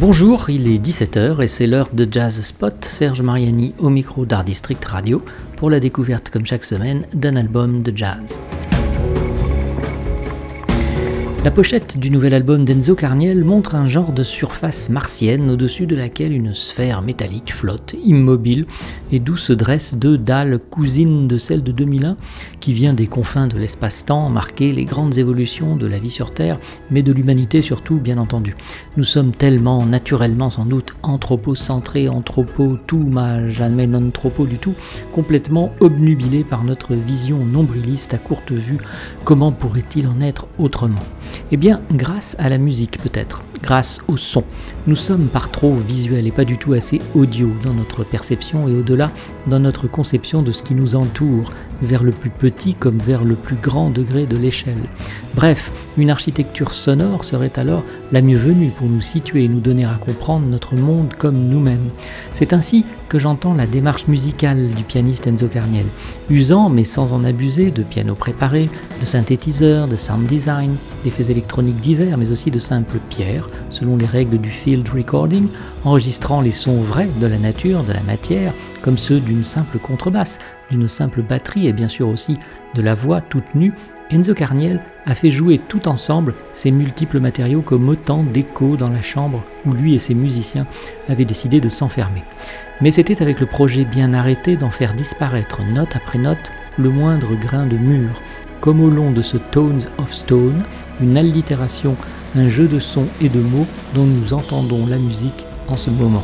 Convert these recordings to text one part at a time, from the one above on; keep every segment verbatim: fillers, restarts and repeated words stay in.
Bonjour, il est dix-sept heures et c'est l'heure de Jazz Spot. Serge Mariani au micro d'Art District Radio pour la découverte, comme chaque semaine, d'un album de jazz. La pochette du nouvel album d'Enzo Carniel montre un genre de surface martienne au-dessus de laquelle une sphère métallique flotte, immobile, et d'où se dressent deux dalles cousines de celle de deux mille un, qui vient des confins de l'espace-temps marquer les grandes évolutions de la vie sur Terre, mais de l'humanité surtout, bien entendu. Nous sommes tellement, naturellement sans doute, anthropocentrés, anthropo tout, mais jamais non-tropo du tout, complètement obnubilés par notre vision nombriliste à courte vue. Comment pourrait-il en être autrement ? Eh bien, grâce à la musique peut-être, grâce au son. Nous sommes par trop visuels et pas du tout assez audio dans notre perception et au-delà dans notre conception de ce qui nous entoure, vers le plus petit comme vers le plus grand degré de l'échelle. Bref, une architecture sonore serait alors la mieux venue pour nous situer et nous donner à comprendre notre monde comme nous-mêmes. C'est ainsi que j'entends la démarche musicale du pianiste Enzo Carniel, usant mais sans en abuser de piano préparé, de synthétiseurs, de sound design, d'effets électroniques divers mais aussi de simples pierres, selon les règles du field recording, enregistrant les sons vrais de la nature, de la matière, comme ceux d'une simple contrebasse, d'une simple batterie et bien sûr aussi de la voix toute nue. Enzo Carniel a fait jouer tout ensemble ces multiples matériaux comme autant d'échos dans la chambre où lui et ses musiciens avaient décidé de s'enfermer. Mais c'était avec le projet bien arrêté d'en faire disparaître note après note le moindre grain de mur, comme au long de ce Tones of Stone, une allitération, un jeu de sons et de mots dont nous entendons la musique en ce moment.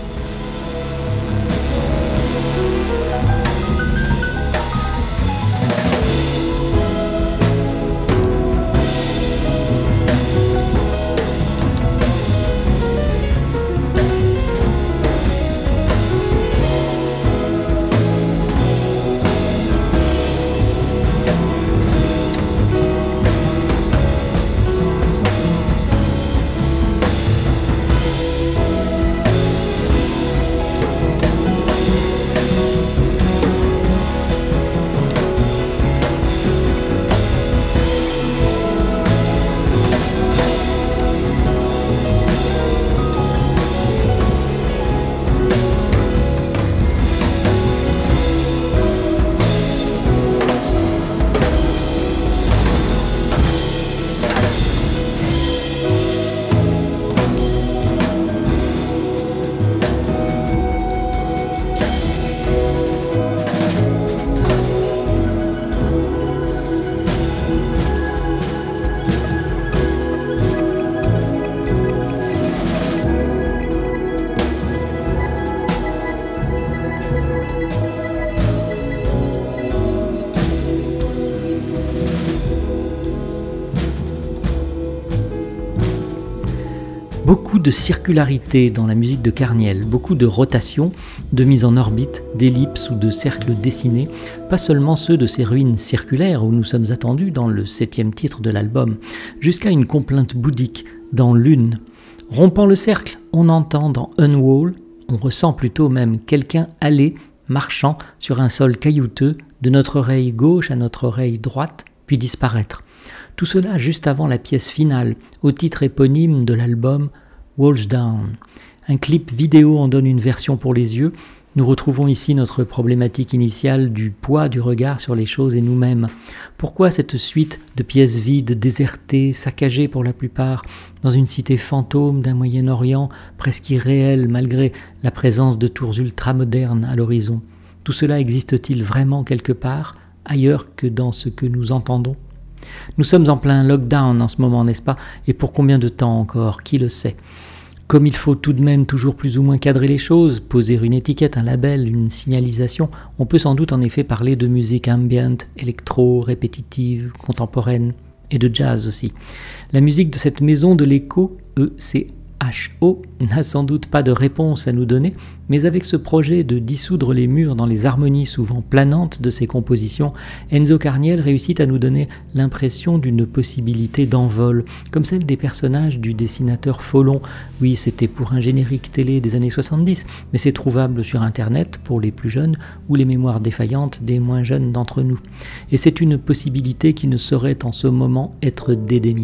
Beaucoup de circularité dans la musique de Carniel, beaucoup de rotation, de mise en orbite, d'ellipses ou de cercles dessinés, pas seulement ceux de ces ruines circulaires où nous sommes attendus dans le septième titre de l'album, jusqu'à une complainte bouddhique dans Lune. Rompant le cercle, on entend dans Unwall, on ressent plutôt même quelqu'un aller, marchant sur un sol caillouteux, de notre oreille gauche à notre oreille droite, puis disparaître. Tout cela juste avant la pièce finale, au titre éponyme de l'album Walls Down. Un clip vidéo en donne une version pour les yeux. Nous retrouvons ici notre problématique initiale du poids du regard sur les choses et nous-mêmes. Pourquoi cette suite de pièces vides, désertées, saccagées pour la plupart, dans une cité fantôme d'un Moyen-Orient presque irréel malgré la présence de tours ultramodernes à l'horizon? Tout cela existe-t-il vraiment quelque part, ailleurs que dans ce que nous entendons ? Nous sommes en plein lockdown en ce moment, n'est-ce pas ? Et pour combien de temps encore ? Qui le sait ? Comme il faut tout de même toujours plus ou moins cadrer les choses, poser une étiquette, un label, une signalisation, on peut sans doute en effet parler de musique ambient, électro, répétitive, contemporaine et de jazz aussi. La musique de cette maison de l'écho, E C H O, n'a sans doute pas de réponse à nous donner, mais avec ce projet de dissoudre les murs dans les harmonies souvent planantes de ses compositions, Enzo Carniel réussit à nous donner l'impression d'une possibilité d'envol, comme celle des personnages du dessinateur Follon. Oui, c'était pour un générique télé des années soixante-dix, mais c'est trouvable sur Internet pour les plus jeunes ou les mémoires défaillantes des moins jeunes d'entre nous. Et c'est une possibilité qui ne saurait en ce moment être dédaignée.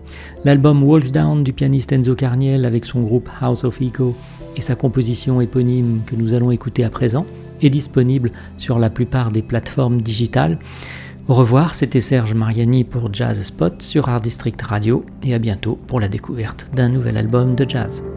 L'album Walls Down du pianiste Enzo Carniel avec son groupe House of Echo et sa composition éponyme que nous allons écouter à présent est disponible sur la plupart des plateformes digitales. Au revoir, c'était Serge Mariani pour Jazz Spot sur Art District Radio et à bientôt pour la découverte d'un nouvel album de jazz.